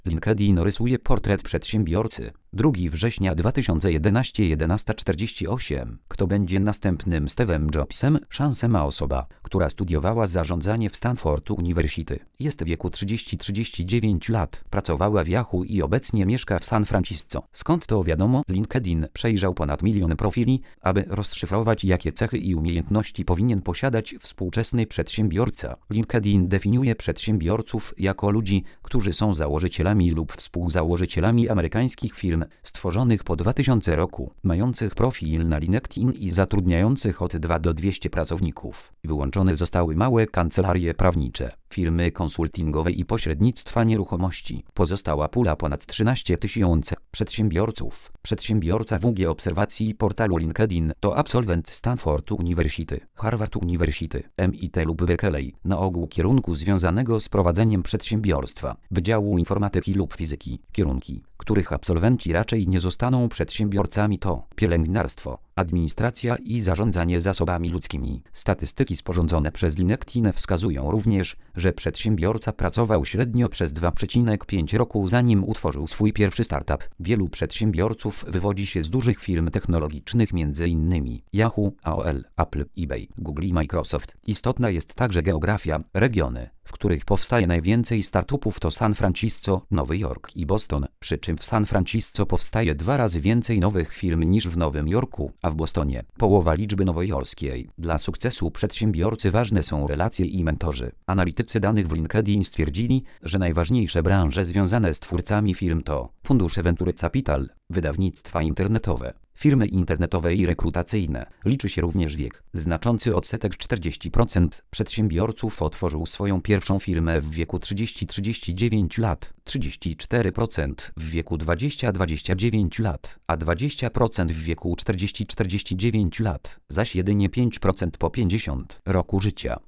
LinkedIn rysuje portret przedsiębiorcy. 2 września 2011 11:48. Kto będzie następnym Steve'em Jobsem? Szansę ma osoba, która studiowała zarządzanie w Stanford University. Jest w wieku 30-39 lat. Pracowała w Yahoo i obecnie mieszka w San Francisco. Skąd to wiadomo? LinkedIn przejrzał ponad 1 milion profili, aby rozszyfrować, jakie cechy i umiejętności powinien posiadać współczesny przedsiębiorca. LinkedIn definiuje przedsiębiorców jako ludzi, którzy są założycielami lub współzałożycielami amerykańskich firm stworzonych po 2000 roku, mających profil na LinkedIn i zatrudniających od 2 do 200 pracowników. Wyłączone zostały małe kancelarie prawnicze, firmy konsultingowe i pośrednictwa nieruchomości. Pozostała pula ponad 13 000 przedsiębiorców. Przedsiębiorca WG obserwacji portalu LinkedIn to absolwent Stanford University, Harvard University, MIT lub Berkeley, na ogół kierunku związanego z prowadzeniem przedsiębiorstwa, Wydziału Informatyki lub Fizyki. Kierunki, których absolwenci raczej nie zostaną przedsiębiorcami, to pielęgniarstwo, administracja i zarządzanie zasobami ludzkimi. Statystyki sporządzone przez LinkedIn wskazują również, że przedsiębiorca pracował średnio przez 2,5 roku, zanim utworzył swój pierwszy startup. Wielu przedsiębiorców wywodzi się z dużych firm technologicznych, m.in. Yahoo, AOL, Apple, eBay, Google i Microsoft. Istotna jest także geografia. Regiony, w których powstaje najwięcej startupów, to San Francisco, Nowy Jork i Boston, przy czym w San Francisco powstaje 2 razy więcej nowych firm niż w Nowym Jorku, a w Bostonie połowa liczby nowojorskiej. Dla sukcesu przedsiębiorcy ważne są relacje i mentorzy. Analitycy danych w LinkedIn stwierdzili, że najważniejsze branże związane z twórcami firm to fundusze Venture Capital, wydawnictwa internetowe, firmy internetowe i rekrutacyjne. Liczy się również wiek. Znaczący odsetek 40% przedsiębiorców otworzył swoją pierwszą firmę w wieku 30-39 lat, 34% w wieku 20-29 lat, a 20% w wieku 40-49 lat, zaś jedynie 5% po 50 roku życia.